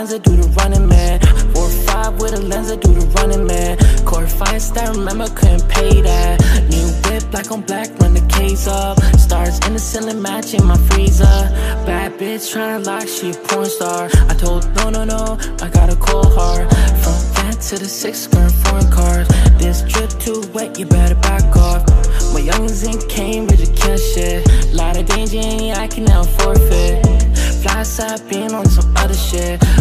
I do the running man. 4-5 with a lens, I do the running man. Core fights that remember couldn't pay that. New whip, black on black, run the case up. Stars in the ceiling, matching my freezer. Bad bitch tryna lock, she a porn star. I told no, I got a cold heart. From that to the 6 skirt, foreign cars. This drip too wet, you better back off. My youngins in Cambridge, you can't shit. Lot of danger, and I can now forfeit. Fly side being on some other shit.